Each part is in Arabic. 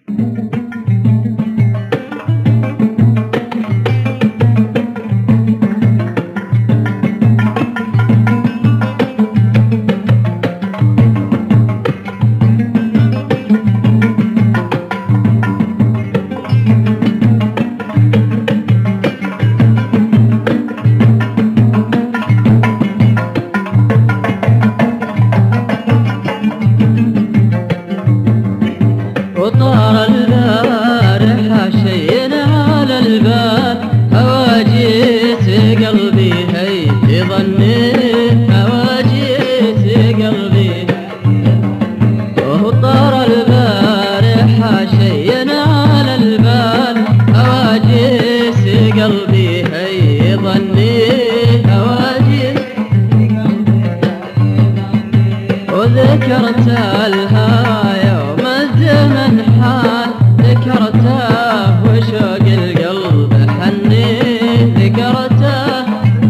وطار البارحة شين على البال هواجيت قلبي هي ظني هواجيت قلبي وطار البارحة شين على البال هواجيت قلبي هي ظني هواجيت وذكرت الهاية من حال ذكرته وشوق القلب حني ذكرته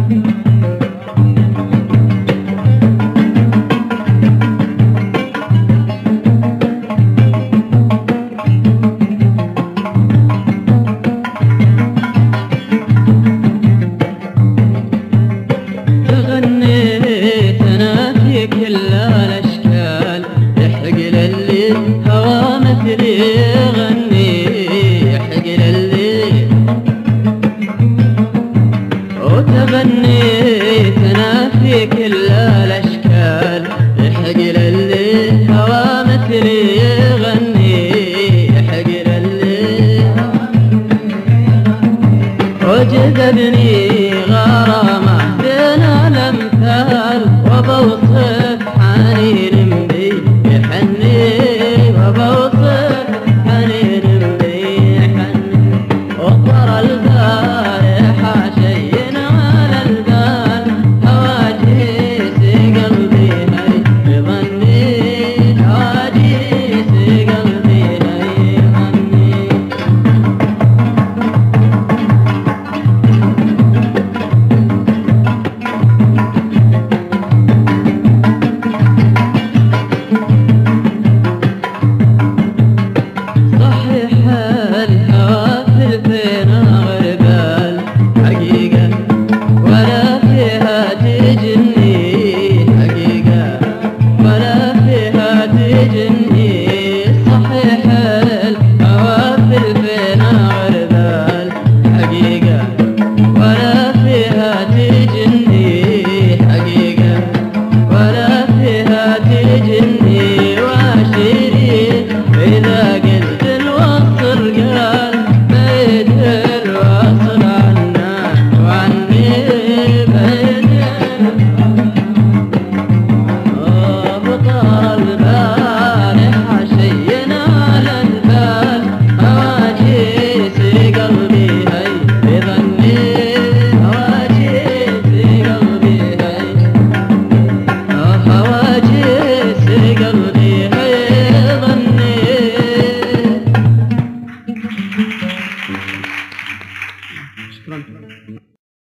غنيت انا في كل الاشكال يحق للي هوى مثلي